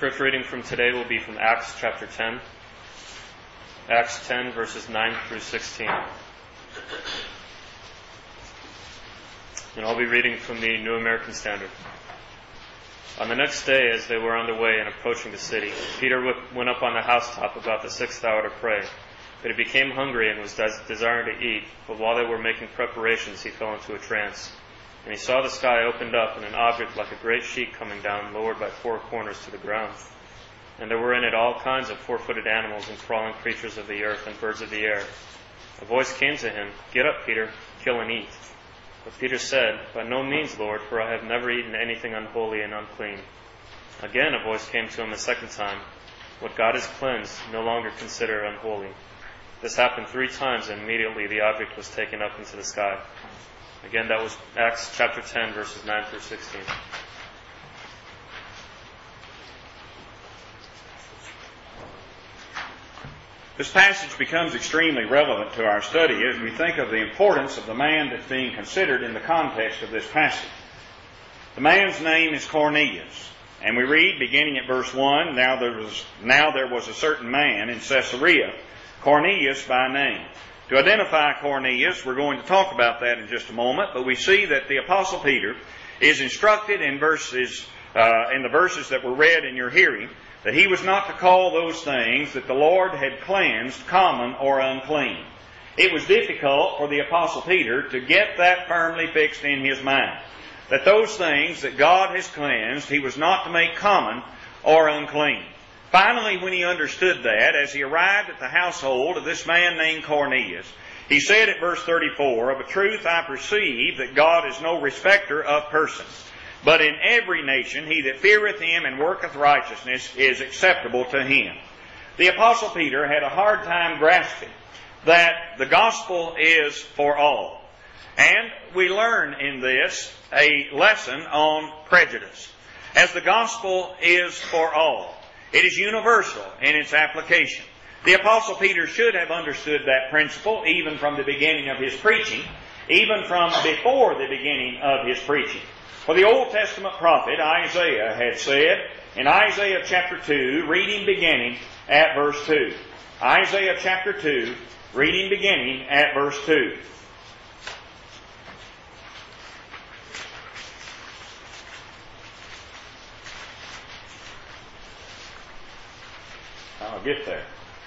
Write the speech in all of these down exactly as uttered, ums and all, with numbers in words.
scripture reading from today will be from Acts chapter ten. Acts ten, verses nine through sixteen. And I'll be reading from the New American Standard. On the next day, as they were on their way and approaching the city, Peter went up on the housetop about the sixth hour to pray. But he became hungry and was desiring to eat. But while they were making preparations, he fell into a trance. And he saw the sky opened up, and an object like a great sheet coming down, lowered by four corners to the ground. And there were in it all kinds of four-footed animals and crawling creatures of the earth and birds of the air. A voice came to him, "Get up, Peter, kill and eat." But Peter said, "By no means, Lord, for I have never eaten anything unholy and unclean." Again a voice came to him a second time, "What God has cleansed, no longer consider unholy." This happened three times, and immediately the object was taken up into the sky. Again, that was Acts chapter ten, verses nine through sixteen. This passage becomes extremely relevant to our study as we think of the importance of the man that's being considered in the context of this passage. The man's name is Cornelius, and we read, beginning at verse one, now there was, now there was a certain man in Caesarea, Cornelius by name. To identify Cornelius, we're going to talk about that in just a moment, but we see that the Apostle Peter is instructed in verses, uh, in the verses that were read in your hearing, that he was not to call those things that the Lord had cleansed common or unclean. It was difficult for the Apostle Peter to get that firmly fixed in his mind, that those things that God has cleansed, he was not to make common or unclean. Finally, when he understood that, as he arrived at the household of this man named Cornelius, he said at verse thirty-four, "Of a truth I perceive that God is no respecter of persons, but in every nation he that feareth him and worketh righteousness is acceptable to him." The Apostle Peter had a hard time grasping that the gospel is for all. And we learn in this a lesson on prejudice. As the gospel is for all, it is universal in its application. The Apostle Peter should have understood that principle even from the beginning of his preaching, even from before the beginning of his preaching. For the Old Testament prophet Isaiah had said in Isaiah chapter two, reading beginning at verse two. Isaiah chapter two, reading beginning at verse two. I'll get there.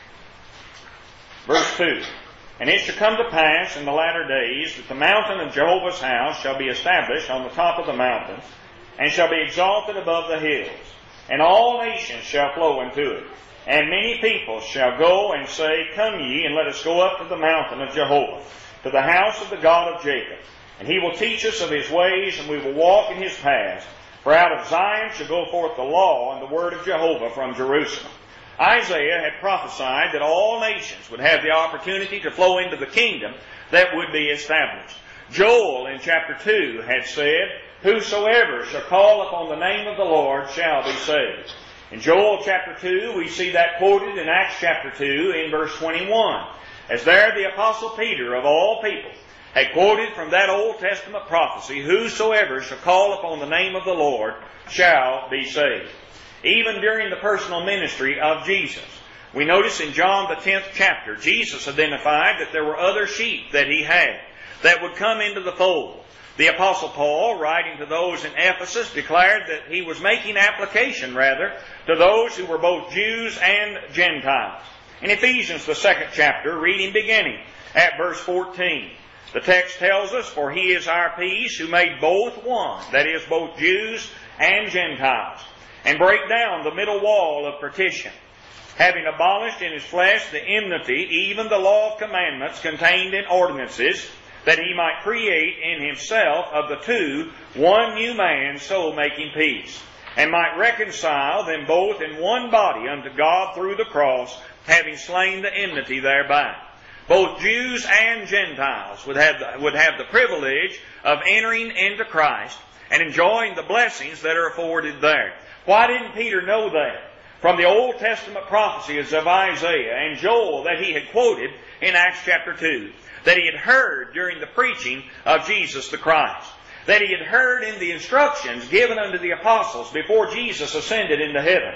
Verse two. "And it shall come to pass in the latter days that the mountain of Jehovah's house shall be established on the top of the mountains, and shall be exalted above the hills, and all nations shall flow into it. And many peoples shall go and say, Come ye, and let us go up to the mountain of Jehovah, to the house of the God of Jacob. And he will teach us of his ways, and we will walk in his paths. For out of Zion shall go forth the law and the word of Jehovah from Jerusalem." Isaiah had prophesied that all nations would have the opportunity to flow into the kingdom that would be established. Joel in chapter two had said, "Whosoever shall call upon the name of the Lord shall be saved." In Joel chapter two, we see that quoted in Acts chapter two in verse twenty-one, as there the Apostle Peter, of all people, had quoted from that Old Testament prophecy, "Whosoever shall call upon the name of the Lord shall be saved." Even during the personal ministry of Jesus, we notice in John the tenth chapter, Jesus identified that there were other sheep that he had that would come into the fold. The Apostle Paul, writing to those in Ephesus, declared that he was making application, rather, to those who were both Jews and Gentiles. In Ephesians the second chapter, reading beginning at verse fourteen, the text tells us, "For he is our peace, who made both one," that is, both Jews and Gentiles, "and break down the middle wall of partition, having abolished in his flesh the enmity, even the law of commandments contained in ordinances, that he might create in himself of the two one new man, so making peace, and might reconcile them both in one body unto God through the cross, having slain the enmity thereby." Both Jews and Gentiles would have the, would have the privilege of entering into Christ and enjoying the blessings that are afforded there. Why didn't Peter know that? From the Old Testament prophecies of Isaiah and Joel that he had quoted in Acts chapter two, that he had heard during the preaching of Jesus the Christ, that he had heard in the instructions given unto the apostles before Jesus ascended into heaven.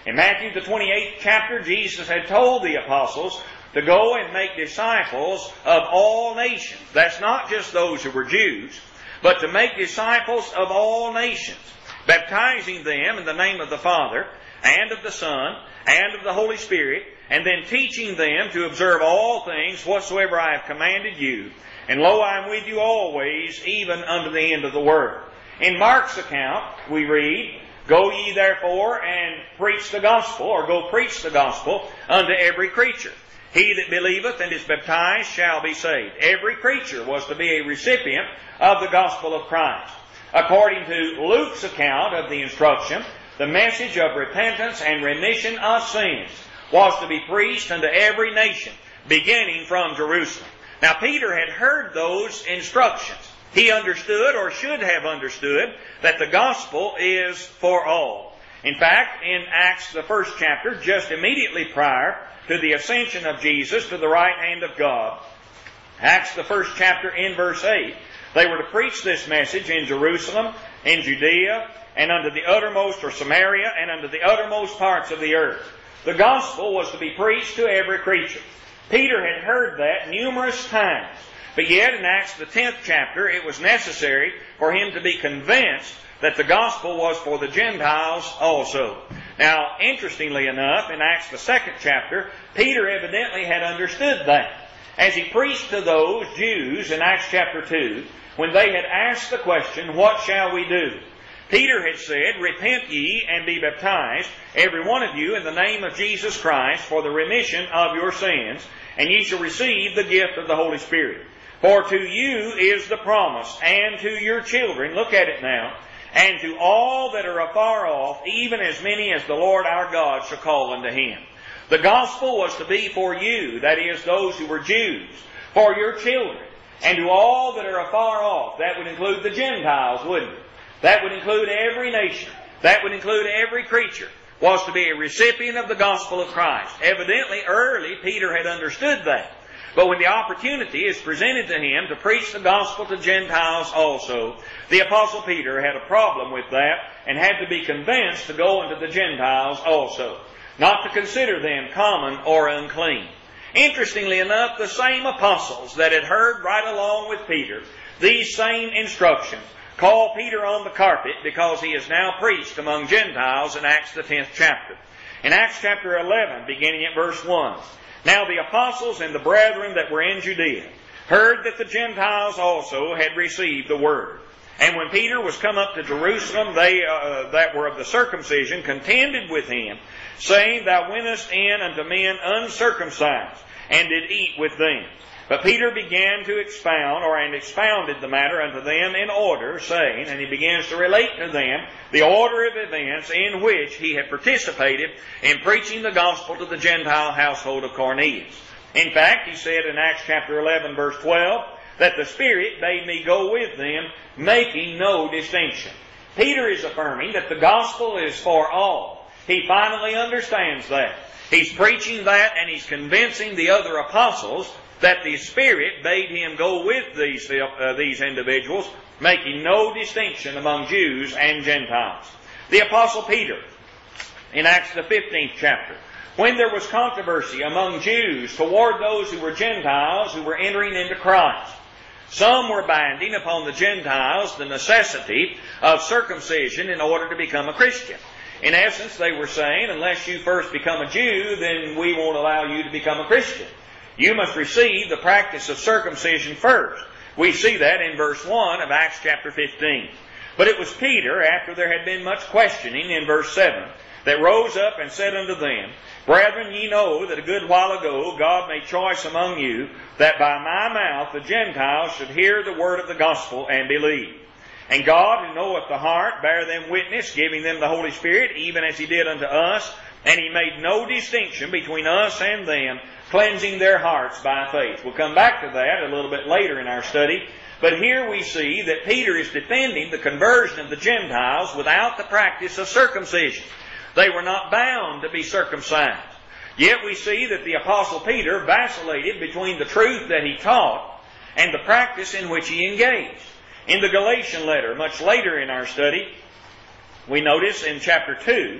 In Matthew the twenty-eighth chapter, Jesus had told the apostles to go and make disciples of all nations. That's not just those who were Jews, but to make disciples of all nations, baptizing them in the name of the Father, and of the Son, and of the Holy Spirit, and then teaching them to observe all things whatsoever I have commanded you. And lo, I am with you always, even unto the end of the world. In Mark's account, we read, Go ye therefore and preach the gospel, or go preach the gospel unto every creature. He that believeth and is baptized shall be saved. Every creature was to be a recipient of the gospel of Christ. According to Luke's account of the instruction, the message of repentance and remission of sins was to be preached unto every nation, beginning from Jerusalem. Now Peter had heard those instructions. He understood, or should have understood, that the gospel is for all. In fact, in Acts the first chapter, just immediately prior to the ascension of Jesus to the right hand of God, Acts the first chapter in verse eight, they were to preach this message in Jerusalem, in Judea, and unto the uttermost, or Samaria, and unto the uttermost parts of the earth. The gospel was to be preached to every creature. Peter had heard that numerous times. But yet, in Acts the tenth chapter, it was necessary for him to be convinced that the gospel was for the Gentiles also. Now, interestingly enough, in Acts the second chapter, Peter evidently had understood that. As he preached to those Jews in Acts chapter two, when they had asked the question, What shall we do? Peter had said, Repent ye and be baptized, every one of you, in the name of Jesus Christ, for the remission of your sins, and ye shall receive the gift of the Holy Spirit. For to you is the promise, and to your children, look at it now, and to all that are afar off, even as many as the Lord our God shall call unto him. The gospel was to be for you, that is, those who were Jews, for your children, and to all that are afar off. That would include the Gentiles, wouldn't it? That would include every nation. That would include every creature, was to be a recipient of the gospel of Christ. Evidently, early, Peter had understood that. But when the opportunity is presented to him to preach the gospel to Gentiles also, the Apostle Peter had a problem with that and had to be convinced to go into the Gentiles also, not to consider them common or unclean. Interestingly enough, the same apostles that had heard right along with Peter these same instructions call Peter on the carpet because he is now preached among Gentiles in Acts the tenth chapter. In Acts chapter eleven, beginning at verse one, Now the apostles and the brethren that were in Judea heard that the Gentiles also had received the word. And when Peter was come up to Jerusalem, they uh, that were of the circumcision contended with him, saying, Thou wentest in unto men uncircumcised, and did eat with them. But Peter began to expound, or and expounded the matter unto them in order, saying, and he begins to relate to them the order of events in which he had participated in preaching the gospel to the Gentile household of Cornelius. In fact, he said in Acts chapter eleven, verse twelve, that the Spirit bade me go with them, making no distinction. Peter is affirming that the gospel is for all. He finally understands that. He's preaching that, and he's convincing the other apostles that the Spirit bade him go with these, uh, these individuals, making no distinction among Jews and Gentiles. The Apostle Peter, in Acts the fifteenth chapter, when there was controversy among Jews toward those who were Gentiles who were entering into Christ, some were binding upon the Gentiles the necessity of circumcision in order to become a Christian. In essence, they were saying, unless you first become a Jew, then we won't allow you to become a Christian. You must receive the practice of circumcision first. We see that in verse one of Acts chapter fifteen. But it was Peter, after there had been much questioning in verse seven, that rose up and said unto them, Brethren, ye know that a good while ago God made choice among you, that by my mouth the Gentiles should hear the word of the gospel and believe. And God, who knoweth the heart, bare them witness, giving them the Holy Spirit, even as He did unto us. And He made no distinction between us and them, cleansing their hearts by faith. We'll come back to that a little bit later in our study. But here we see that Peter is defending the conversion of the Gentiles without the practice of circumcision. They were not bound to be circumcised. Yet we see that the Apostle Peter vacillated between the truth that he taught and the practice in which he engaged. In the Galatian letter, much later in our study, we notice in chapter two,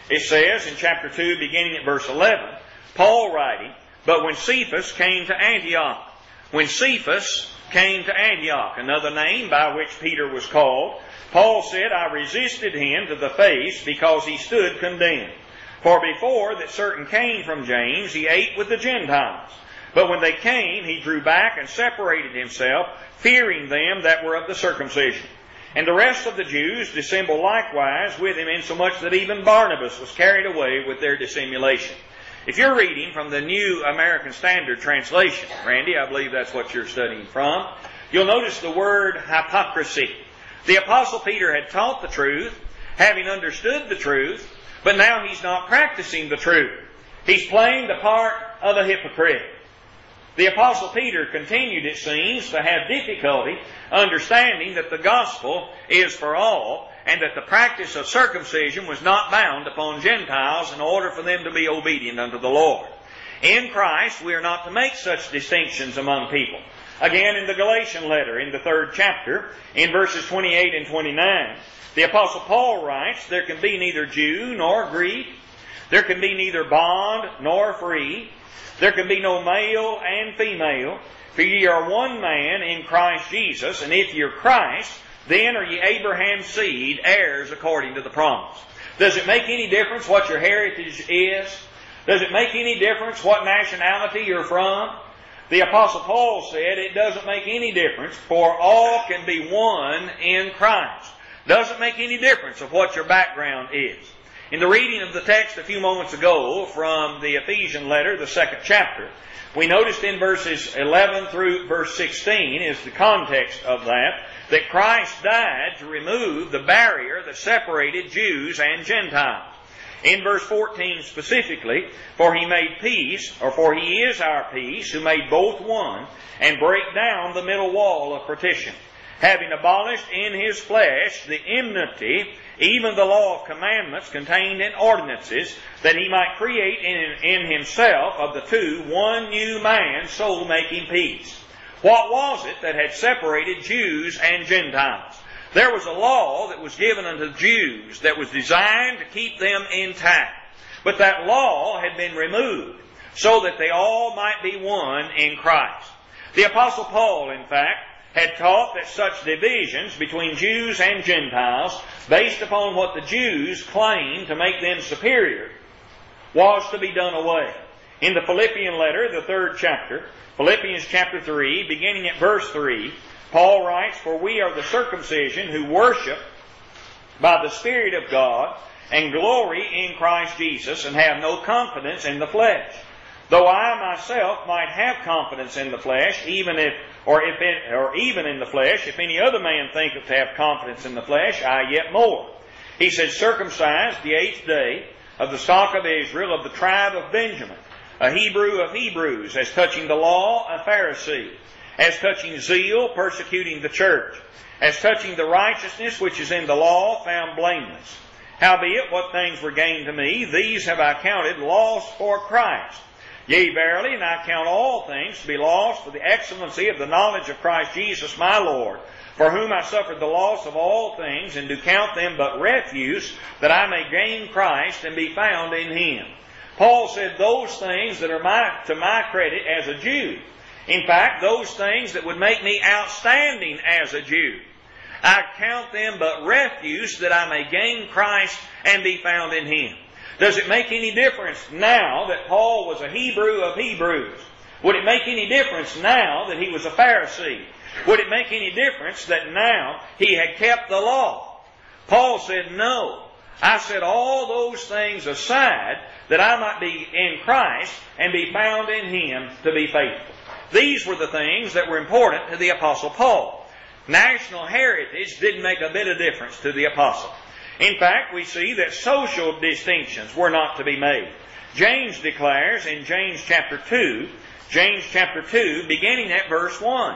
It says in chapter two, beginning at verse eleven, Paul writing, "But when Cephas came to Antioch," when Cephas came to Antioch, another name by which Peter was called, Paul said, "I resisted him to the face because he stood condemned. For before that certain came from James, he ate with the Gentiles. But when they came, he drew back and separated himself, fearing them that were of the circumcision. And the rest of the Jews dissembled likewise with him, insomuch that even Barnabas was carried away with their dissimulation." If you're reading from the New American Standard Translation, Randy, I believe that's what you're studying from, you'll notice the word hypocrisy. The Apostle Peter had taught the truth, having understood the truth, but now he's not practicing the truth. He's playing the part of a hypocrite. The Apostle Peter continued, it seems, to have difficulty understanding that the gospel is for all, and that the practice of circumcision was not bound upon Gentiles in order for them to be obedient unto the Lord. In Christ, we are not to make such distinctions among people. Again, in the Galatian letter, in the third chapter, in verses twenty-eight and twenty-nine, the Apostle Paul writes, "There can be neither Jew nor Greek. There can be neither bond nor free. There can be no male and female. For ye are one man in Christ Jesus, and if you're Christ, then are ye Abraham's seed, heirs according to the promise." Does it make any difference what your heritage is? Does it make any difference what nationality you're from? The Apostle Paul said it doesn't make any difference, for all can be one in Christ. Doesn't make any difference of what your background is. In the reading of the text a few moments ago from the Ephesian letter, the second chapter, we noticed in verses eleven through verse sixteen is the context of that, that Christ died to remove the barrier that separated Jews and Gentiles. In verse fourteen specifically, "For he made peace," or "for he is our peace, who made both one, and break down the middle wall of partition, having abolished in his flesh the enmity, even the law of commandments contained in ordinances, that he might create in, in himself of the two one new man, so making peace." What was it that had separated Jews and Gentiles? There was a law that was given unto Jews that was designed to keep them intact. But that law had been removed so that they all might be one in Christ. The Apostle Paul, in fact, had taught that such divisions between Jews and Gentiles, based upon what the Jews claimed to make them superior, was to be done away. In the Philippian letter, the third chapter, Philippians chapter three, beginning at verse three, Paul writes, "For we are the circumcision who worship by the Spirit of God, and glory in Christ Jesus, and have no confidence in the flesh. Though I myself might have confidence in the flesh, even if, or if, it, or even in the flesh, if any other man thinketh to have confidence in the flesh, I yet more." He says, "Circumcised the eighth day, of the stock of Israel, of the tribe of Benjamin, a Hebrew of Hebrews, as touching the law, a Pharisee, as touching zeal, persecuting the church, as touching the righteousness which is in the law, found blameless. Howbeit, what things were gained to me, these have I counted loss for Christ. Yea, verily, and I count all things to be lost for the excellency of the knowledge of Christ Jesus my Lord, for whom I suffered the loss of all things, and do count them but refuse, that I may gain Christ and be found in Him." Paul said those things that are my, to my credit as a Jew. In fact, those things that would make me outstanding as a Jew, I count them but refuse, that I may gain Christ and be found in Him. Does it make any difference now that Paul was a Hebrew of Hebrews? Would it make any difference now that he was a Pharisee? Would it make any difference that now he had kept the law? Paul said, "No. I set all those things aside, that I might be in Christ and be found in Him to be faithful." These were the things that were important to the Apostle Paul. National heritage didn't make a bit of difference to the Apostle. In fact, we see that social distinctions were not to be made. James declares in James chapter two, James chapter two, beginning at verse one,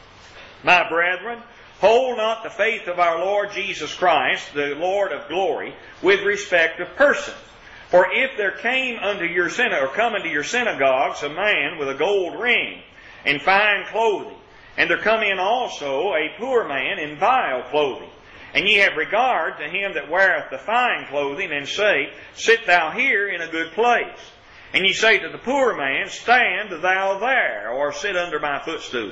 "My brethren, hold not the faith of our Lord Jesus Christ, the Lord of glory, with respect of persons. For if there came unto your synagogue, or come unto your synagogues a man with a gold ring and fine clothing, and there come in also a poor man in vile clothing, And ye have regard to him that weareth the fine clothing, and say, Sit thou here in a good place. And ye say to the poor man, Stand thou there, or sit under my footstool.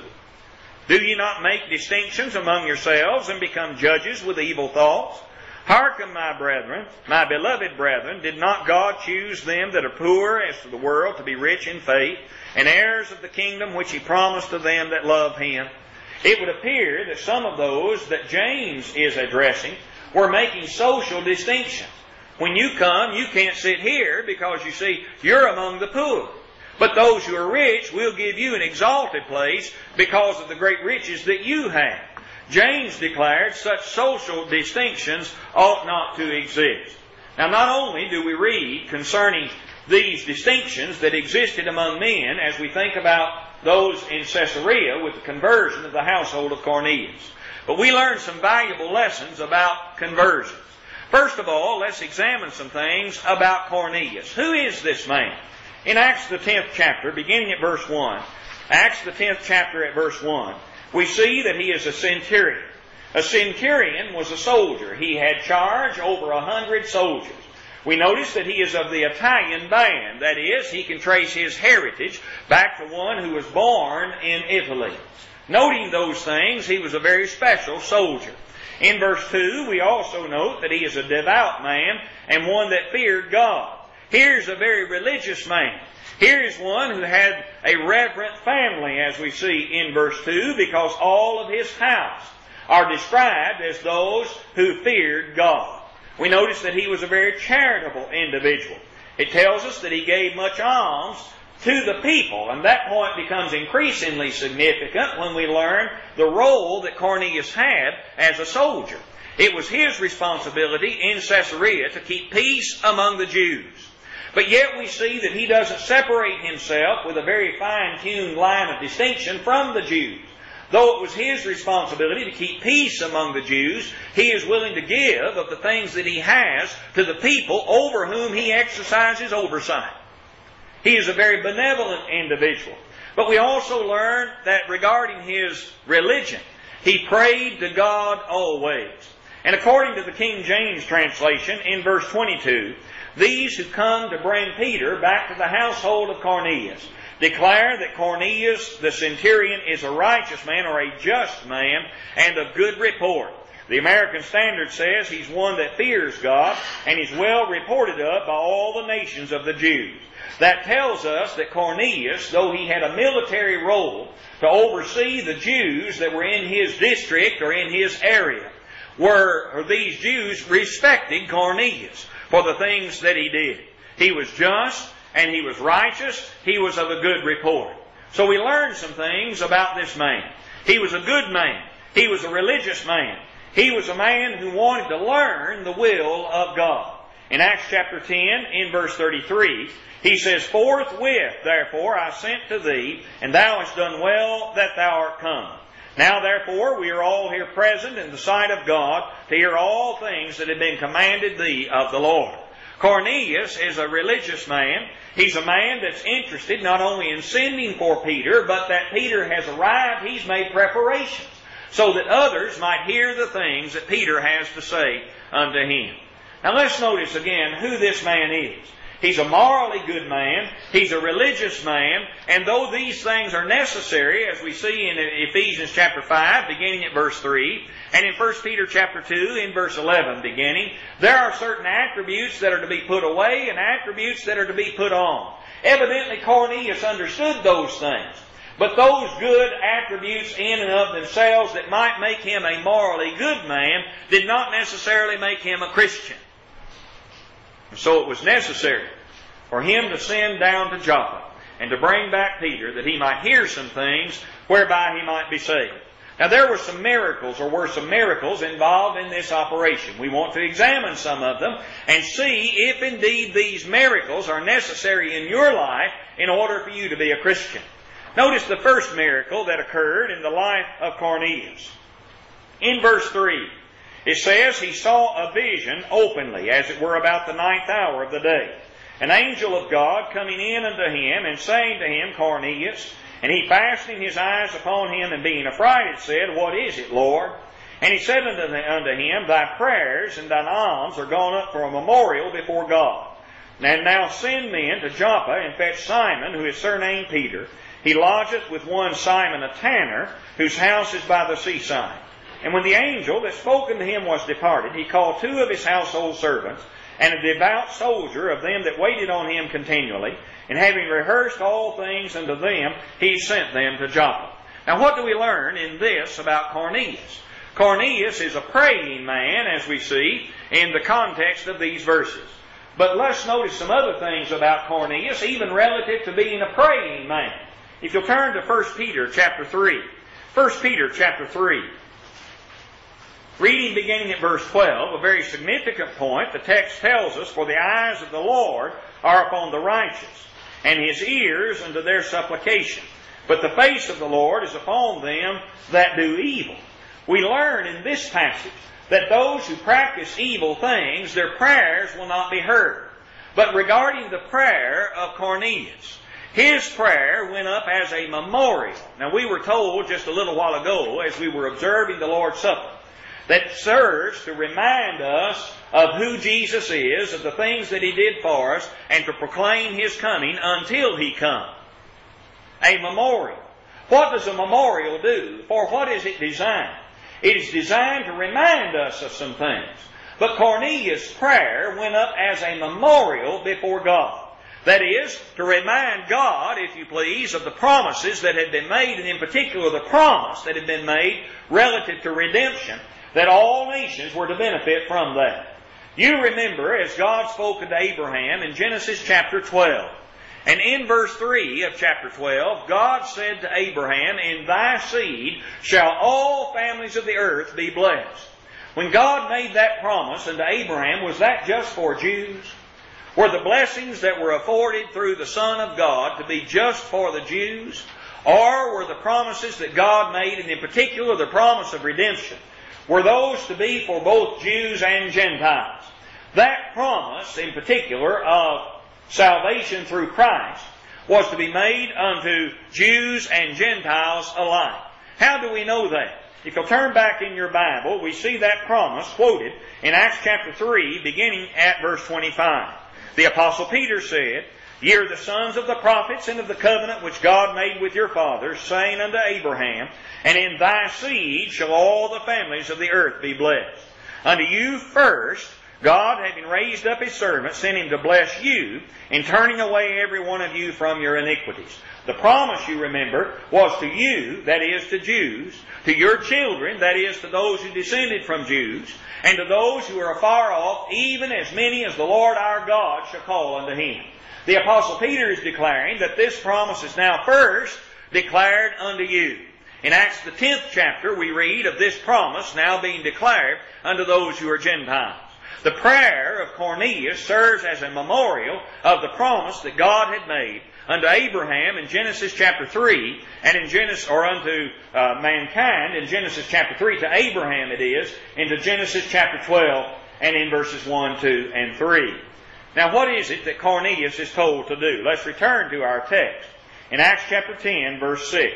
Do ye not make distinctions among yourselves, and become judges with evil thoughts? Hearken, my brethren, my beloved brethren, did not God choose them that are poor as to the world to be rich in faith, and heirs of the kingdom which he promised to them that love him? It would appear that some of those that James is addressing were making social distinctions. When you come, you can't sit here because, you see, you're among the poor. But those who are rich will give you an exalted place because of the great riches that you have. James declared such social distinctions ought not to exist. Now, not only do we read concerning these distinctions that existed among men as we think about those in Caesarea with the conversion of the household of Cornelius, but we learn some valuable lessons about conversions. First of all, let's examine some things about Cornelius. Who is this man? In Acts the tenth chapter, beginning at verse one, Acts the tenth chapter at verse one, we see that he is a centurion. A centurion was a soldier. He had charge over a hundred soldiers. We notice that he is of the Italian band. That is, he can trace his heritage back to one who was born in Italy. Noting those things, he was a very special soldier. In verse two, we also note that he is a devout man and one that feared God. Here's a very religious man. Here is one who had a reverent family, as we see in verse two, because all of his house are described as those who feared God. We notice that he was a very charitable individual. It tells us that he gave much alms to the people, and that point becomes increasingly significant when we learn the role that Cornelius had as a soldier. It was his responsibility in Caesarea to keep peace among the Jews. But yet we see that he doesn't separate himself with a very fine-tuned line of distinction from the Jews. Though it was his responsibility to keep peace among the Jews, he is willing to give of the things that he has to the people over whom he exercises oversight. He is a very benevolent individual. But we also learn that regarding his religion, he prayed to God always. And according to the King James translation, in verse twenty-two, these who come to bring Peter back to the household of Cornelius declare that Cornelius the centurion is a righteous man or a just man and of good report. The American Standard says he's one that fears God and is well reported of by all the nations of the Jews. That tells us that Cornelius, though he had a military role to oversee the Jews that were in his district or in his area, were or these Jews respected Cornelius for the things that he did. He was just and he was righteous. He was of a good report. So we learned some things about this man. He was a good man. He was a religious man. He was a man who wanted to learn the will of God. In Acts chapter ten, in verse thirty-three, he says, Forthwith, therefore, I sent to thee, and thou hast done well that thou art come. Now, therefore, we are all here present in the sight of God to hear all things that have been commanded thee of the Lord. Cornelius is a religious man. He's a man that's interested not only in sending for Peter, but that Peter has arrived, he's made preparations, so that others might hear the things that Peter has to say unto him. Now let's notice again who this man is. He's a morally good man. He's a religious man. And though these things are necessary, as we see in Ephesians chapter five, beginning at verse three, and in First Peter chapter two, in verse eleven, beginning, there are certain attributes that are to be put away and attributes that are to be put on. Evidently, Cornelius understood those things. But those good attributes in and of themselves that might make him a morally good man did not necessarily make him a Christian. So it was necessary for him to send down to Joppa and to bring back Peter that he might hear some things whereby he might be saved. Now there were some miracles or were some miracles involved in this operation. We want to examine some of them and see if indeed these miracles are necessary in your life in order for you to be a Christian. Notice the first miracle that occurred in the life of Cornelius. In verse three, it says, he saw a vision openly, as it were about the ninth hour of the day. An angel of God coming in unto him, and saying to him, Cornelius. And he fastening his eyes upon him, and being affrighted, said, What is it, Lord? And he said unto, the, unto him, Thy prayers and thine alms are gone up for a memorial before God. And now send men to Joppa, and fetch Simon, who is surnamed Peter. He lodgeth with one Simon a tanner, whose house is by the seaside. And when the angel that spoke unto him was departed, he called two of his household servants, and a devout soldier of them that waited on him continually, and having rehearsed all things unto them, he sent them to Joppa. Now what do we learn in this about Cornelius? Cornelius is a praying man, as we see in the context of these verses. But let's notice some other things about Cornelius, even relative to being a praying man. If you'll turn to First Peter chapter three. First Peter chapter three. Reading beginning at verse twelve, a very significant point, the text tells us, For the eyes of the Lord are upon the righteous, and His ears unto their supplication. But the face of the Lord is upon them that do evil. We learn in this passage that those who practice evil things, their prayers will not be heard. But regarding the prayer of Cornelius, his prayer went up as a memorial. Now we were told just a little while ago, as we were observing the Lord's Supper, that serves to remind us of who Jesus is, of the things that He did for us, and to proclaim His coming until He come. A memorial. What does a memorial do? For what is it designed? It is designed to remind us of some things. But Cornelius' prayer went up as a memorial before God. That is, to remind God, if you please, of the promises that had been made, and in particular the promise that had been made relative to redemption, that all nations were to benefit from that. You remember, as God spoke unto Abraham in Genesis chapter twelve, and in verse three of chapter twelve, God said to Abraham, In thy seed shall all families of the earth be blessed. When God made that promise unto Abraham, was that just for Jews? Were the blessings that were afforded through the Son of God to be just for the Jews? Or were the promises that God made, and in particular the promise of redemption, were those to be for both Jews and Gentiles? That promise, in particular, of salvation through Christ, was to be made unto Jews and Gentiles alike. How do we know that? If you'll turn back in your Bible, we see that promise quoted in Acts chapter three, beginning at verse twenty-five. The Apostle Peter said, Ye are the sons of the prophets, and of the covenant which God made with your fathers, saying unto Abraham, And in thy seed shall all the families of the earth be blessed. Unto you first, God, having raised up His servant, sent Him to bless you, in turning away every one of you from your iniquities. The promise, you remember, was to you, that is to Jews, to your children, that is to those who descended from Jews, and to those who are afar off, even as many as the Lord our God shall call unto Him. The Apostle Peter is declaring that this promise is now first declared unto you. In Acts the tenth chapter, we read of this promise now being declared unto those who are Gentiles. The prayer of Cornelius serves as a memorial of the promise that God had made unto Abraham in Genesis chapter three, and in Genesis, or unto uh, mankind in Genesis chapter three, to Abraham it is, into Genesis chapter twelve, and in verses one, two, and three. Now what is it that Cornelius is told to do? Let's return to our text. In Acts chapter ten, verse six.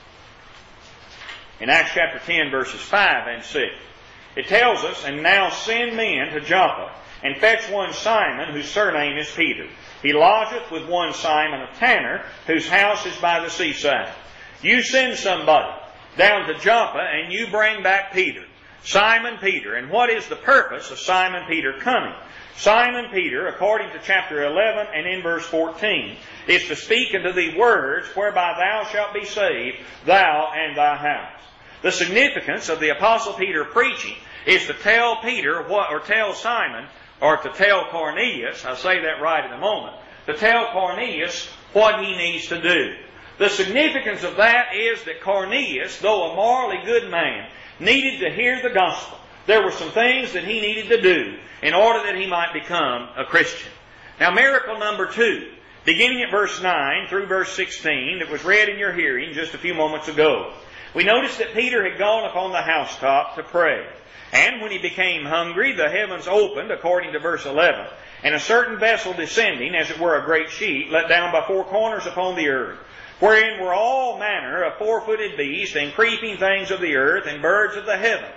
In Acts chapter ten, verses five and six. It tells us, And now send men to Joppa, and fetch one Simon, whose surname is Peter. He lodgeth with one Simon a tanner, whose house is by the seaside. You send somebody down to Joppa, and you bring back Peter. Simon Peter. And what is the purpose of Simon Peter coming? Simon Peter, according to chapter eleven and in verse fourteen, is to speak unto thee words whereby thou shalt be saved, thou and thy house. The significance of the Apostle Peter preaching is to tell Peter what, or tell Simon, or to tell Cornelius, I'll say that right in a moment, to tell Cornelius what he needs to do. The significance of that is that Cornelius, though a morally good man, needed to hear the gospel. There were some things that he needed to do in order that he might become a Christian. Now, miracle number two, beginning at verse nine through verse sixteen, that was read in your hearing just a few moments ago. We notice that Peter had gone upon the housetop to pray. And when he became hungry, the heavens opened, according to verse eleven, and a certain vessel descending, as it were a great sheet, let down by four corners upon the earth, wherein were all manner of four-footed beasts, and creeping things of the earth, and birds of the heaven.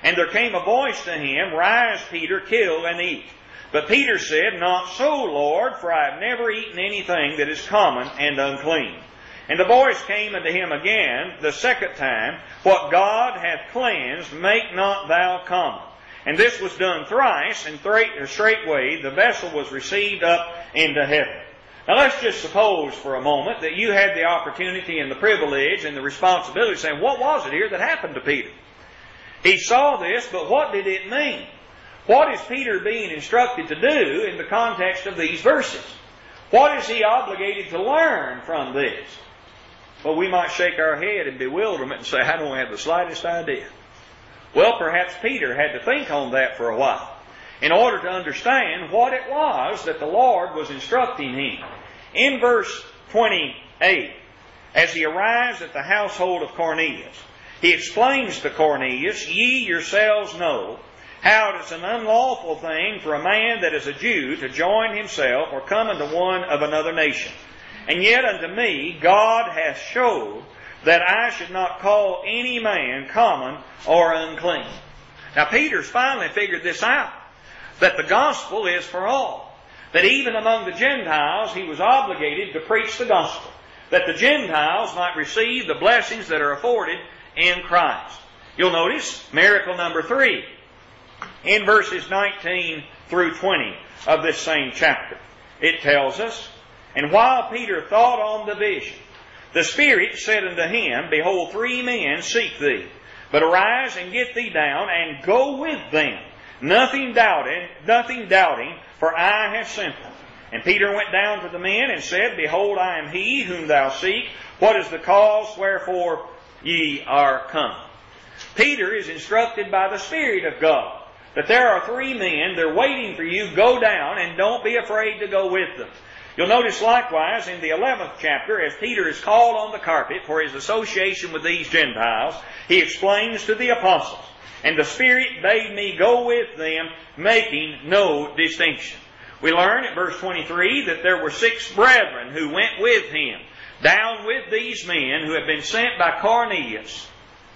And there came a voice to him, Rise, Peter, kill and eat. But Peter said, Not so, Lord, for I have never eaten anything that is common and unclean. And the voice came unto him again the second time, What God hath cleansed, make not thou common. And this was done thrice, and straightway the vessel was received up into heaven. Now let's just suppose for a moment that you had the opportunity and the privilege and the responsibility of saying, what was it here that happened to Peter? He saw this, but what did it mean? What is Peter being instructed to do in the context of these verses? What is he obligated to learn from this? Well, we might shake our head in bewilderment and say, I don't have the slightest idea. Well, perhaps Peter had to think on that for a while in order to understand what it was that the Lord was instructing him. In verse twenty-eight, as he arrives at the household of Cornelius, he explains to Cornelius, Ye yourselves know how it is an unlawful thing for a man that is a Jew to join himself or come unto one of another nation. And yet unto me God hath showed that I should not call any man common or unclean. Now Peter's finally figured this out, that the gospel is for all. That even among the Gentiles he was obligated to preach the gospel. That the Gentiles might receive the blessings that are afforded in Christ. You'll notice miracle number three in verses nineteen through twenty of this same chapter. It tells us, And while Peter thought on the vision, the Spirit said unto him, Behold, three men seek thee. But arise and get thee down, and go with them, nothing doubting, nothing doubting, for I have sent them. And Peter went down to the men and said, Behold, I am he whom thou seek. What is the cause wherefore ye are come? Peter is instructed by the Spirit of God that there are three men, they're waiting for you, go down and don't be afraid to go with them. You'll notice likewise in the eleventh chapter, as Peter is called on the carpet for his association with these Gentiles, he explains to the apostles, And the Spirit bade me go with them, making no distinction. We learn at verse twenty-three that there were six brethren who went with him, down with these men who had been sent by Cornelius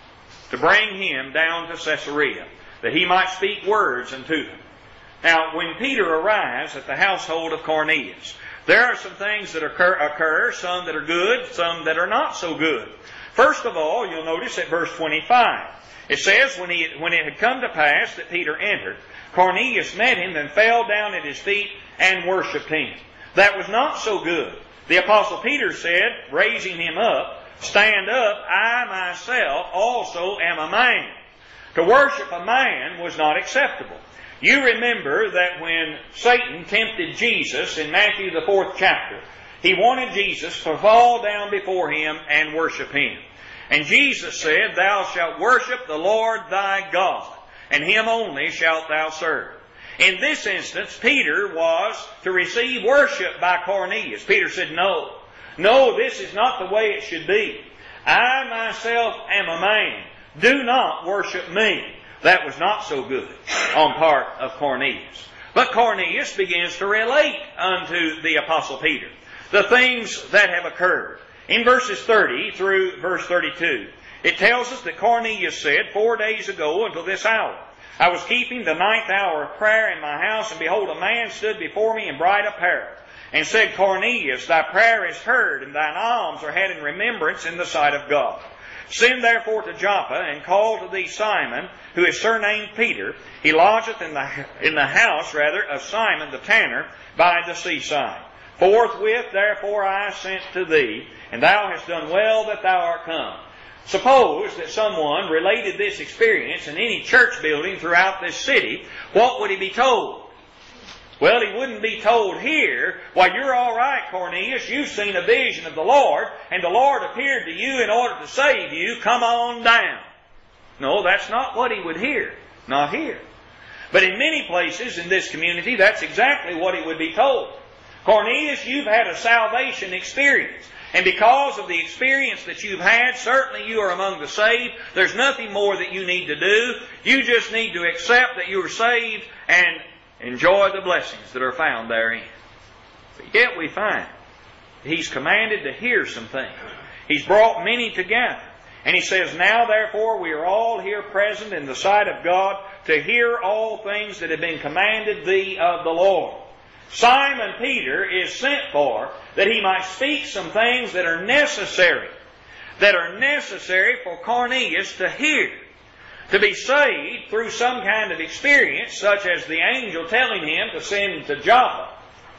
to bring him down to Caesarea, that he might speak words unto them. Now, when Peter arrives at the household of Cornelius, there are some things that occur, occur, some that are good, some that are not so good. First of all, you'll notice at verse twenty-five, it says, when, he, when it had come to pass that Peter entered, Cornelius met him and fell down at his feet and worshipped him. That was not so good. The Apostle Peter said, raising him up, Stand up, I myself also am a man. To worship a man was not acceptable. You remember that when Satan tempted Jesus in Matthew the fourth chapter, he wanted Jesus to fall down before him and worship him. And Jesus said, Thou shalt worship the Lord thy God, and him only shalt thou serve. In this instance, Peter was to receive worship by Cornelius. Peter said, No, no, this is not the way it should be. I myself am a man. Do not worship me. That was not so good on part of Cornelius. But Cornelius begins to relate unto the Apostle Peter the things that have occurred. In verses thirty through verse thirty-two, it tells us that Cornelius said, Four days ago until this hour, I was keeping the ninth hour of prayer in my house, and behold, a man stood before me in bright apparel, and said, Cornelius, thy prayer is heard, and thine alms are had in remembrance in the sight of God. Send therefore to Joppa, and call to thee Simon, who is surnamed Peter. He lodgeth in the, in the house, rather, of Simon the tanner, by the seaside. Forthwith, therefore, I sent to thee, and thou hast done well that thou art come. Suppose that someone related this experience in any church building throughout this city, what would he be told? Well, he wouldn't be told here, Why, you're all right, Cornelius. You've seen a vision of the Lord, and the Lord appeared to you in order to save you. Come on down. No, that's not what he would hear. Not here. But in many places in this community, that's exactly what he would be told. Cornelius, you've had a salvation experience. And because of the experience that you've had, certainly you are among the saved. There's nothing more that you need to do. You just need to accept that you are saved and enjoy the blessings that are found therein. But yet we find he's commanded to hear some things. He's brought many together. And he says, Now therefore we are all here present in the sight of God to hear all things that have been commanded thee of the Lord. Simon Peter is sent for that he might speak some things that are necessary, that are necessary for Cornelius to hear, to be saved through some kind of experience, such as the angel telling him to send him to Joppa,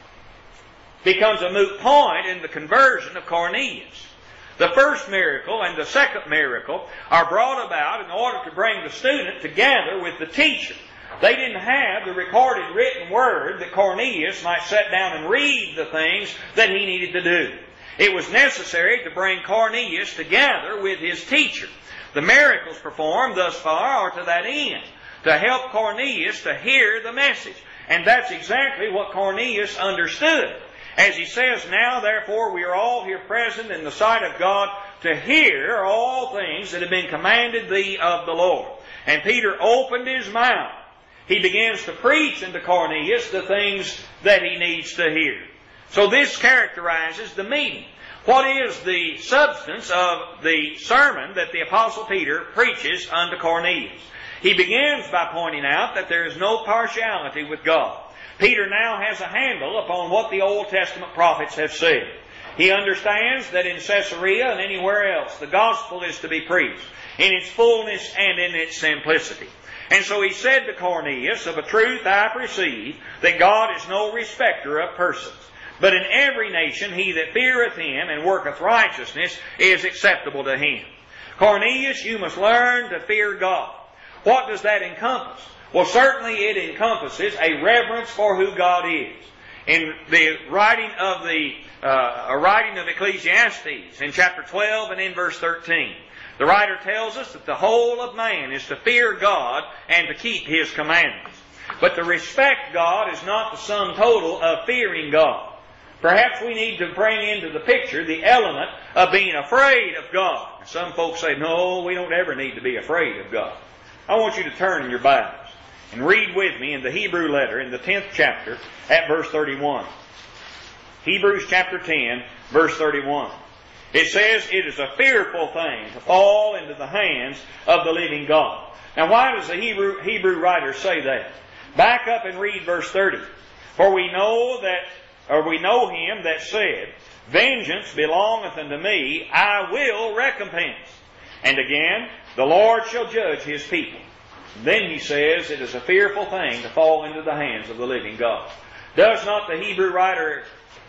becomes a moot point in the conversion of Cornelius. The first miracle and the second miracle are brought about in order to bring the student together with the teacher. They didn't have the recorded written word that Cornelius might sit down and read the things that he needed to do. It was necessary to bring Cornelius together with his teacher. The miracles performed thus far are to that end, to help Cornelius to hear the message. And that's exactly what Cornelius understood. As he says, Now therefore we are all here present in the sight of God to hear all things that have been commanded thee of the Lord. And Peter opened his mouth. He begins to preach unto Cornelius the things that he needs to hear. So this characterizes the meeting. What is the substance of the sermon that the Apostle Peter preaches unto Cornelius? He begins by pointing out that there is no partiality with God. Peter now has a handle upon what the Old Testament prophets have said. He understands that in Caesarea and anywhere else the gospel is to be preached in its fullness and in its simplicity. And so he said to Cornelius, Of a truth I perceive that God is no respecter of persons, but in every nation he that feareth him and worketh righteousness is acceptable to him. Cornelius, you must learn to fear God. What does that encompass? Well, certainly it encompasses a reverence for who God is. In the writing of the uh, a writing of Ecclesiastes in chapter twelve and in verse thirteen, the writer tells us that the whole of man is to fear God and to keep His commandments. But to respect God is not the sum total of fearing God. Perhaps we need to bring into the picture the element of being afraid of God. Some folks say, no, we don't ever need to be afraid of God. I want you to turn in your Bibles and read with me in the Hebrew letter in the tenth chapter at verse thirty-one. Hebrews chapter ten, verse thirty-one. It says, It is a fearful thing to fall into the hands of the living God. Now why does the Hebrew, Hebrew writer say that? Back up and read verse thirty. For we know that, or we know him that said, Vengeance belongeth unto me, I will recompense. And again, the Lord shall judge His people. Then he says, it is a fearful thing to fall into the hands of the living God. Does not the Hebrew writer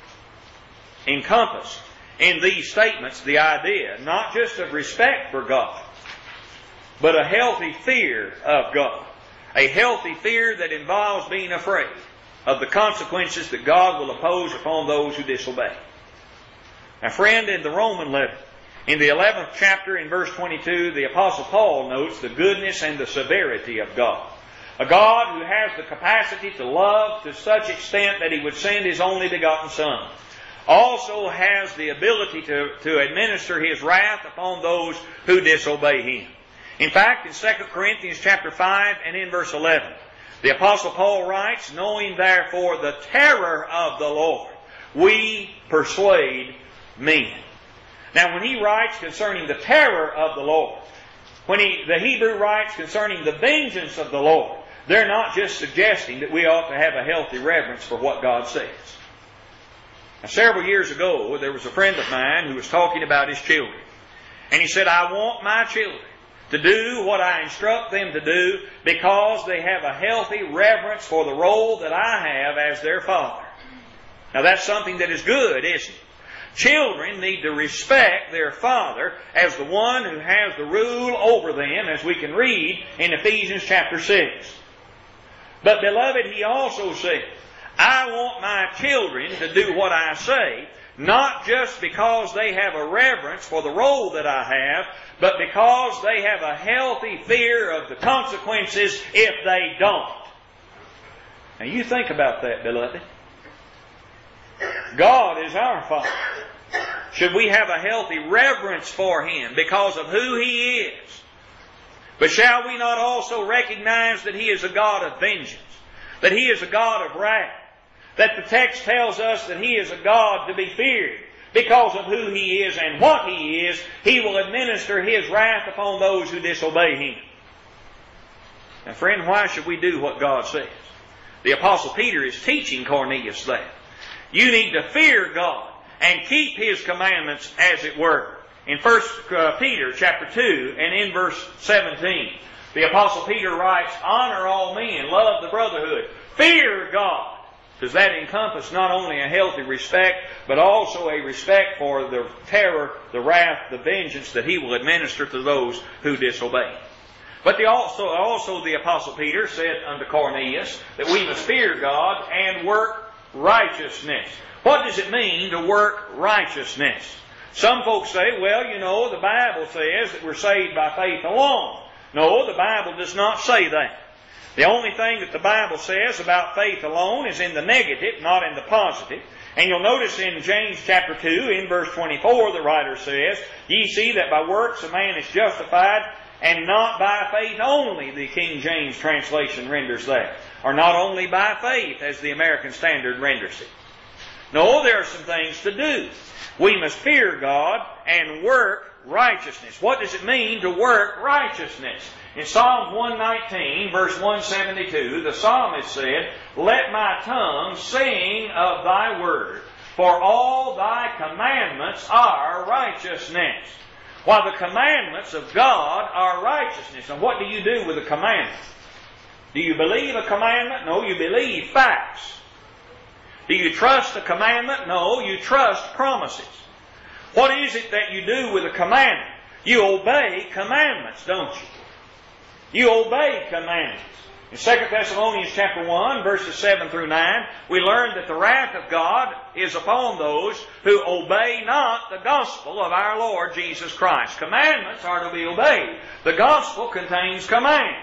encompass in these statements the idea not just of respect for God, but a healthy fear of God? A healthy fear that involves being afraid of the consequences that God will impose upon those who disobey. Now, friend, in the Roman letter, in the eleventh chapter, in verse twenty-two, the Apostle Paul notes the goodness and the severity of God. A God who has the capacity to love to such extent that He would send His only begotten Son, also has the ability to, to administer His wrath upon those who disobey Him. In fact, in Second Corinthians chapter five and in verse eleven, the Apostle Paul writes, Knowing therefore the terror of the Lord, we persuade men. Now, when he writes concerning the terror of the Lord, when he, the Hebrew writes concerning the vengeance of the Lord, they're not just suggesting that we ought to have a healthy reverence for what God says. Now, several years ago, there was a friend of mine who was talking about his children. And he said, I want my children to do what I instruct them to do because they have a healthy reverence for the role that I have as their father. Now, that's something that is good, isn't it? Children need to respect their father as the one who has the rule over them, as we can read in Ephesians chapter six. But beloved, he also said, I want my children to do what I say, not just because they have a reverence for the role that I have, but because they have a healthy fear of the consequences if they don't. Now you think about that, beloved. God is our Father. Should we have a healthy reverence for Him because of who He is? But shall we not also recognize that He is a God of vengeance? That He is a God of wrath? That the text tells us that He is a God to be feared, because of who He is and what He is, He will administer His wrath upon those who disobey Him. Now friend, why should we do what God says? The Apostle Peter is teaching Cornelius that. You need to fear God and keep His commandments as it were. In First Peter chapter two and in verse seventeen, the Apostle Peter writes, honor all men, love the brotherhood, fear God. Does that encompass not only a healthy respect, but also a respect for the terror, the wrath, the vengeance that He will administer to those who disobey? But the also, also the Apostle Peter said unto Cornelius that we must fear God and work righteousness. What does it mean to work righteousness? Some folks say, well, you know, the Bible says that we're saved by faith alone. No, the Bible does not say that. The only thing that the Bible says about faith alone is in the negative, not in the positive. And you'll notice in James chapter two, in verse twenty-four, the writer says, ye see that by works a man is justified, and not by faith only, the King James translation renders that. Or not only by faith, as the American Standard renders it. No, there are some things to do. We must fear God and work righteousness. What does it mean to work righteousness? In Psalm one nineteen, verse one seventy-two, the psalmist said, let my tongue sing of Thy word, for all Thy commandments are righteousness. While the commandments of God are righteousness. And what do you do with a commandment? Do you believe a commandment? No, you believe facts. Do you trust a commandment? No, you trust promises. What is it that you do with a commandment? You obey commandments, don't you? You obey commandments. In Second Thessalonians chapter one, verses seven through nine, we learn that the wrath of God is upon those who obey not the gospel of our Lord Jesus Christ. Commandments are to be obeyed. The gospel contains commands.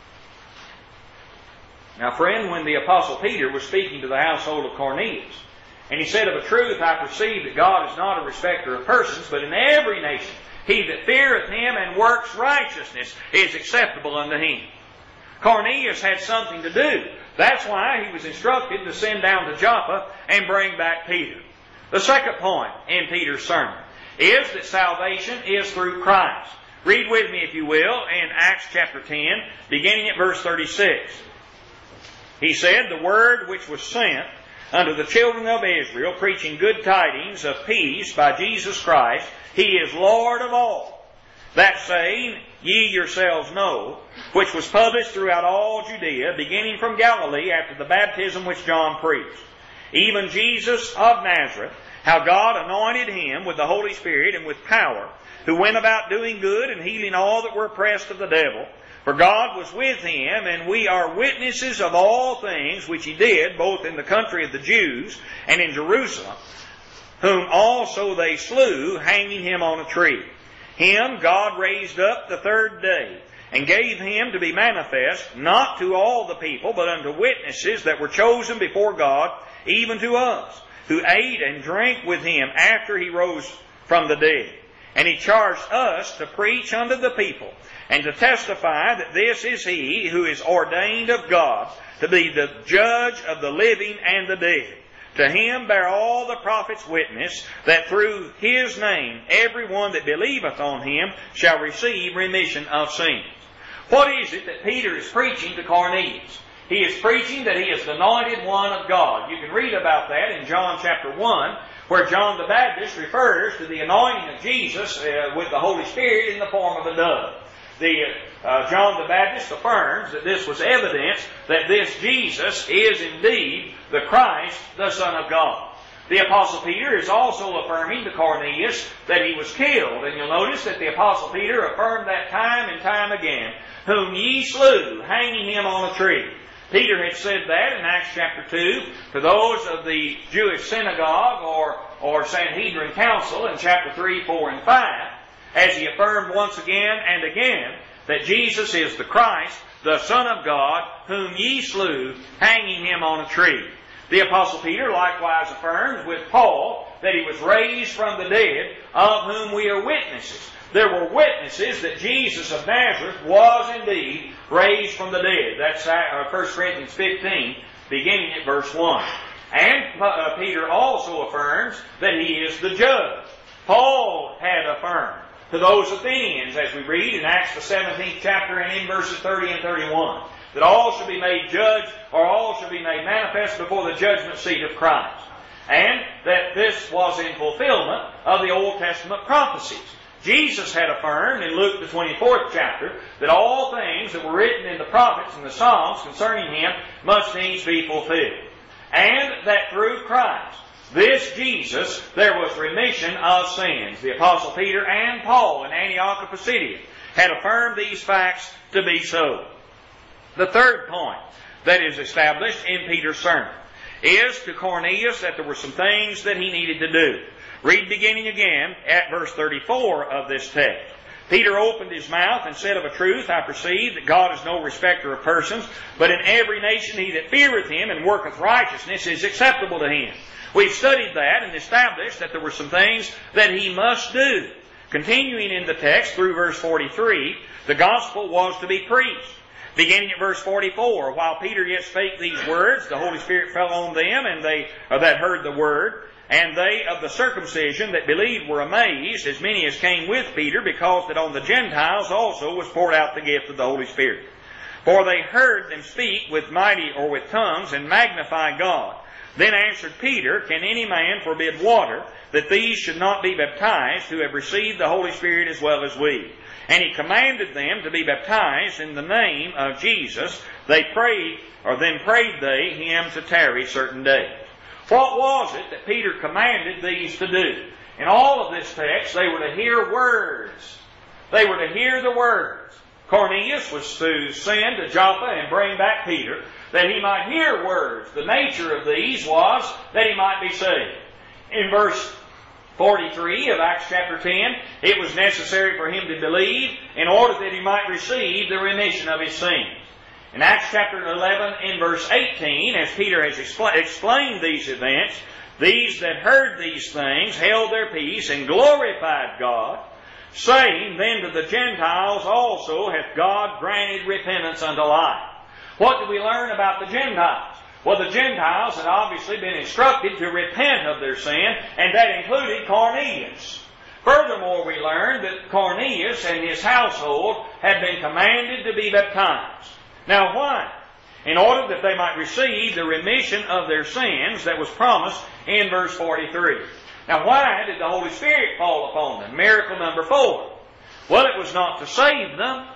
Now friend, when the Apostle Peter was speaking to the household of Cornelius, and he said, of a truth I perceive that God is not a respecter of persons, but in every nation he that feareth Him and works righteousness is acceptable unto Him. Cornelius had something to do. That's why he was instructed to send down to Joppa and bring back Peter. The second point in Peter's sermon is that salvation is through Christ. Read with me, if you will, in Acts chapter ten, beginning at verse thirty-six. He said, the word which was sent unto the children of Israel, preaching good tidings of peace by Jesus Christ, He is Lord of all. That saying ye yourselves know, which was published throughout all Judea, beginning from Galilee after the baptism which John preached. Even Jesus of Nazareth, how God anointed Him with the Holy Spirit and with power, who went about doing good and healing all that were oppressed of the devil. For God was with Him, and we are witnesses of all things which He did, both in the country of the Jews and in Jerusalem, whom also they slew, hanging Him on a tree. Him God raised up the third day, and gave Him to be manifest, not to all the people, but unto witnesses that were chosen before God, even to us, who ate and drank with Him after He rose from the dead. And He charged us to preach unto the people, and to testify that this is He who is ordained of God to be the judge of the living and the dead. To Him bear all the prophets witness, that through His name every one that believeth on Him shall receive remission of sins. What is it that Peter is preaching to Cornelius? He is preaching that he is the anointed one of God. You can read about that in John chapter one, where John the Baptist refers to the anointing of Jesus uh, with the Holy Spirit in the form of a dove. The, uh, John the Baptist affirms that this was evidence that this Jesus is indeed the Christ, the Son of God. The Apostle Peter is also affirming to Cornelius that he was killed. And you'll notice that the Apostle Peter affirmed that time and time again, whom ye slew, hanging Him on a tree. Peter had said that in Acts chapter two to those of the Jewish synagogue or, or Sanhedrin council in chapter three, four, and five, as he affirmed once again and again that Jesus is the Christ, the Son of God, whom ye slew, hanging Him on a tree. The Apostle Peter likewise affirms with Paul that He was raised from the dead, of whom we are witnesses. There were witnesses that Jesus of Nazareth was indeed raised from the dead. That's First Corinthians fifteen, beginning at verse one. And uh, Peter also affirms that he is the judge. Paul had affirmed to those Athenians, as we read in Acts the seventeenth chapter and in verses thirty and thirty-one, that all shall be made judge, or all shall be made manifest before the judgment seat of Christ. And that this was in fulfillment of the Old Testament prophecies. Jesus had affirmed in Luke the twenty-fourth chapter that all things that were written in the prophets and the Psalms concerning Him must needs be fulfilled. And that through Christ, this Jesus, there was remission of sins. The Apostle Peter and Paul in Antioch of Pisidia had affirmed these facts to be so. The third point that is established in Peter's sermon is to Cornelius that there were some things that he needed to do. Read beginning again at verse thirty-four of this text. Peter opened his mouth and said, Of a truth I perceive that God is no respecter of persons, but in every nation he that feareth Him and worketh righteousness is acceptable to Him. We've studied that and established that there were some things that he must do. Continuing in the text through verse forty-three, the gospel was to be preached. Beginning at verse forty-four, while Peter yet spake these words, the Holy Spirit fell on them, and they uh, that heard the word. And they of the circumcision that believed were amazed, as many as came with Peter, because that on the Gentiles also was poured out the gift of the Holy Spirit. For they heard them speak with mighty or with tongues, and magnify God. Then answered Peter, Can any man forbid water, that these should not be baptized, who have received the Holy Spirit as well as we? And he commanded them to be baptized in the name of Jesus. They prayed, or then prayed they him to tarry certain days. What was it that Peter commanded these to do? In all of this text, they were to hear words. They were to hear the words. Cornelius was to send to Joppa and bring back Peter, that he might hear words. The nature of these was that he might be saved. In verse forty-three of Acts chapter ten, it was necessary for him to believe in order that he might receive the remission of his sins. In Acts chapter eleven, in verse eighteen, as Peter has expl- explained these events, these that heard these things held their peace and glorified God, saying, Then to the Gentiles also hath God granted repentance unto life. What do we learn about the Gentiles? Well, the Gentiles had obviously been instructed to repent of their sin, and that included Cornelius. Furthermore, we learn that Cornelius and his household had been commanded to be baptized. Now why? In order that they might receive the remission of their sins that was promised in verse forty-three. Now why did the Holy Spirit fall upon them? Miracle number four. Well, it was not to save them.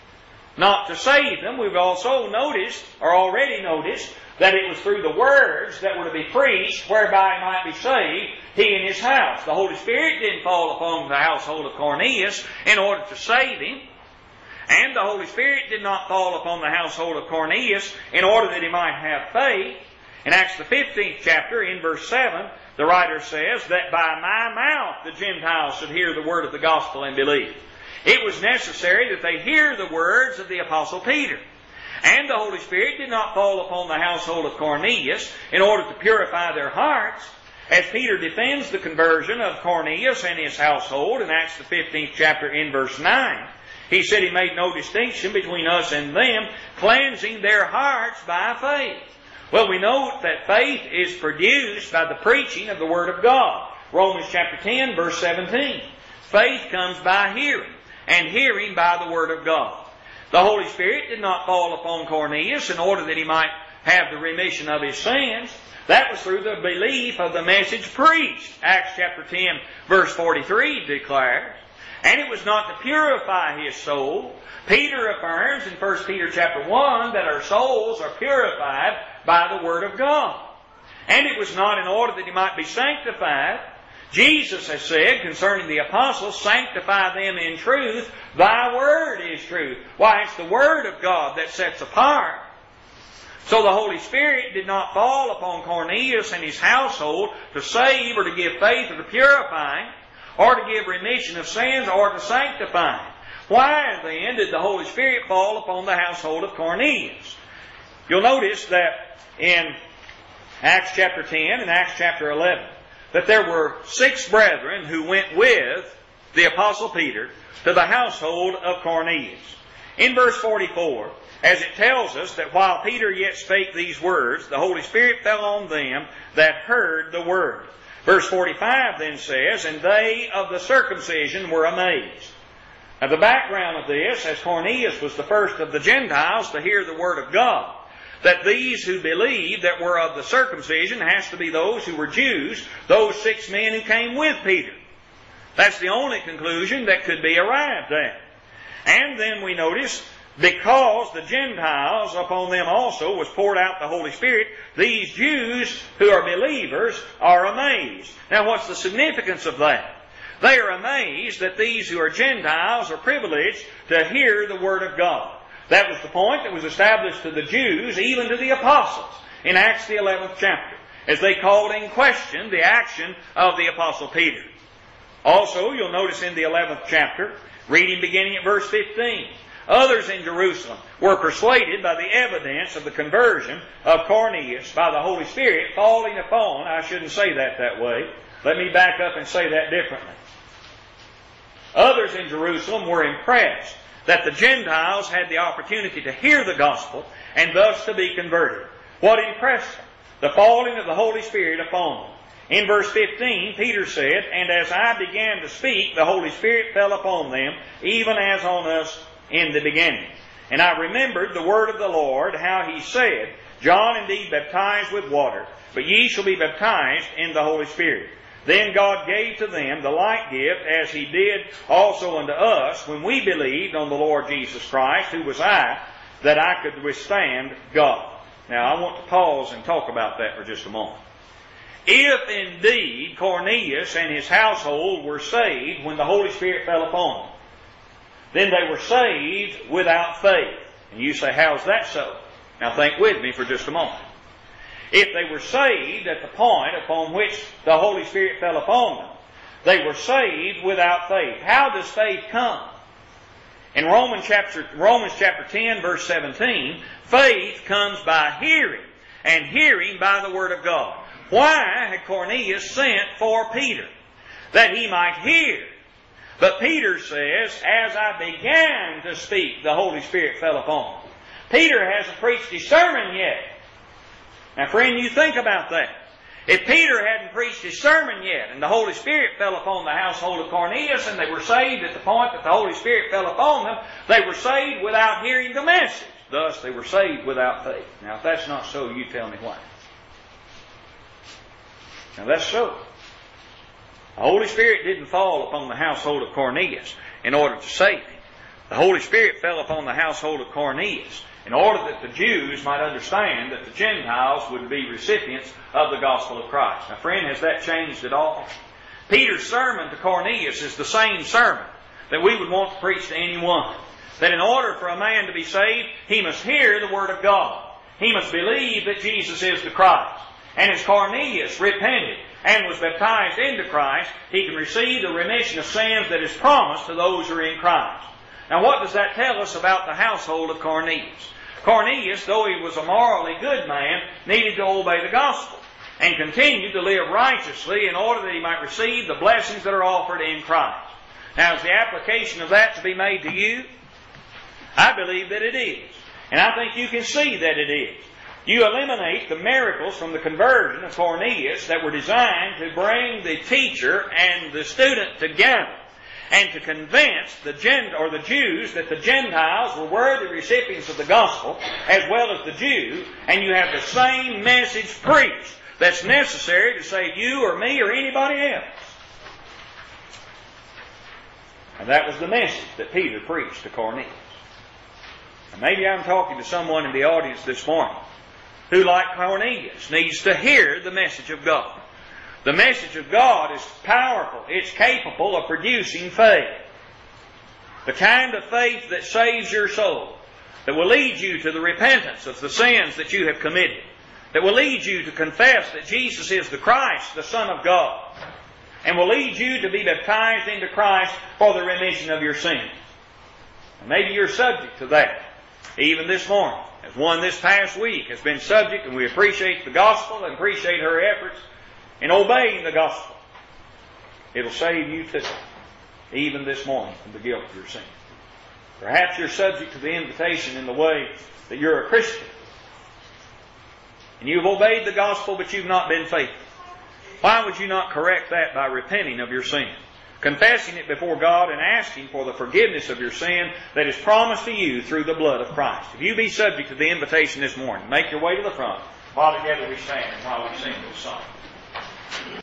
Not to save them. We've also noticed, or already noticed, that it was through the words that were to be preached whereby he might be saved, he and his house. The Holy Spirit didn't fall upon the household of Cornelius in order to save him. And the Holy Spirit did not fall upon the household of Cornelius in order that he might have faith. In Acts the fifteenth chapter, in verse seven, the writer says that by my mouth the Gentiles should hear the word of the gospel and believe. It was necessary that they hear the words of the Apostle Peter. And the Holy Spirit did not fall upon the household of Cornelius in order to purify their hearts. As Peter defends the conversion of Cornelius and his household in Acts the fifteenth chapter in verse nine, he said he made no distinction between us and them, cleansing their hearts by faith. Well, we note that faith is produced by the preaching of the Word of God. Romans chapter ten, verse seventeen. Faith comes by hearing, and hearing by the Word of God. The Holy Spirit did not fall upon Cornelius in order that he might have the remission of his sins. That was through the belief of the message preached. Acts chapter ten, verse forty-three declares. And it was not to purify his soul. Peter affirms in First Peter chapter one that our souls are purified by the Word of God. And it was not in order that he might be sanctified. Jesus has said concerning the apostles, sanctify them in truth. Thy word is truth. Why, it's the Word of God that sets apart. So the Holy Spirit did not fall upon Cornelius and his household to save or to give faith or to purify, or to give remission of sins, or to sanctify. Why then did the Holy Spirit fall upon the household of Cornelius? You'll notice that in Acts chapter ten and Acts chapter eleven, that there were six brethren who went with the Apostle Peter to the household of Cornelius. In verse forty-four, as it tells us that while Peter yet spake these words, the Holy Spirit fell on them that heard the word. Verse forty-five then says, and they of the circumcision were amazed. Now the background of this, as Cornelius was the first of the Gentiles to hear the word of God, that these who believed that were of the circumcision has to be those who were Jews, those six men who came with Peter. That's the only conclusion that could be arrived at. And then we notice, because the Gentiles upon them also was poured out the Holy Spirit, these Jews who are believers are amazed. Now what's the significance of that? They are amazed that these who are Gentiles are privileged to hear the Word of God. That was the point that was established to the Jews, even to the apostles, in Acts the eleventh chapter, as they called in question the action of the Apostle Peter. Also, you'll notice in the eleventh chapter, reading beginning at verse fifteen, others in Jerusalem were persuaded by the evidence of the conversion of Cornelius by the Holy Spirit falling upon, I shouldn't say that that way, let me back up and say that differently. Others in Jerusalem were impressed that the Gentiles had the opportunity to hear the gospel and thus to be converted. What impressed them? The falling of the Holy Spirit upon them. In verse fifteen, Peter said, and as I began to speak, the Holy Spirit fell upon them, even as on us in the beginning. And I remembered the word of the Lord, how he said, John indeed baptized with water, but ye shall be baptized in the Holy Spirit. Then God gave to them the like gift, as he did also unto us, when we believed on the Lord Jesus Christ, who was I, that I could withstand God. Now I want to pause and talk about that for just a moment. If indeed Cornelius and his household were saved when the Holy Spirit fell upon them, then they were saved without faith. And you say, how's that so? Now think with me for just a moment. If they were saved at the point upon which the Holy Spirit fell upon them, they were saved without faith. How does faith come? In Romans chapter, Romans chapter ten, verse seventeen, faith comes by hearing, and hearing by the Word of God. Why had Cornelius sent for Peter? That he might hear. But Peter says, as I began to speak, the Holy Spirit fell upon him. Peter hasn't preached his sermon yet. Now friend, you think about that. If Peter hadn't preached his sermon yet, and the Holy Spirit fell upon the household of Cornelius, and they were saved at the point that the Holy Spirit fell upon them, they were saved without hearing the message. Thus, they were saved without faith. Now, if that's not so, you tell me why. Now, that's so. The Holy Spirit didn't fall upon the household of Cornelius in order to save him. The Holy Spirit fell upon the household of Cornelius in order that the Jews might understand that the Gentiles would be recipients of the gospel of Christ. Now, friend, has that changed at all? Peter's sermon to Cornelius is the same sermon that we would want to preach to anyone. That in order for a man to be saved, he must hear the Word of God. He must believe that Jesus is the Christ. And as Cornelius repented and was baptized into Christ, he can receive the remission of sins that is promised to those who are in Christ. Now, what does that tell us about the household of Cornelius? Cornelius, though he was a morally good man, needed to obey the gospel and continue to live righteously in order that he might receive the blessings that are offered in Christ. Now, is the application of that to be made to you? I believe that it is. And I think you can see that it is. You eliminate the miracles from the conversion of Cornelius that were designed to bring the teacher and the student together and to convince the Gent or the Jews that the Gentiles were worthy recipients of the gospel as well as the Jew, and you have the same message preached that's necessary to save you or me or anybody else. And that was the message that Peter preached to Cornelius. And maybe I'm talking to someone in the audience this morning who, like Cornelius, needs to hear the message of God. The message of God is powerful. It's capable of producing faith. The kind of faith that saves your soul, that will lead you to the repentance of the sins that you have committed, that will lead you to confess that Jesus is the Christ, the Son of God, and will lead you to be baptized into Christ for the remission of your sins. And maybe you're subject to that, even this morning, as one this past week has been subject, and we appreciate the gospel and appreciate her efforts in obeying the gospel. It'll save you too, even this morning, from the guilt of your sin. Perhaps you're subject to the invitation in the way that you're a Christian. And you've obeyed the gospel, but you've not been faithful. Why would you not correct that by repenting of your sin? Confessing it before God and asking for the forgiveness of your sin that is promised to you through the blood of Christ. If you be subject to the invitation this morning, make your way to the front while together we stand and while we sing this song.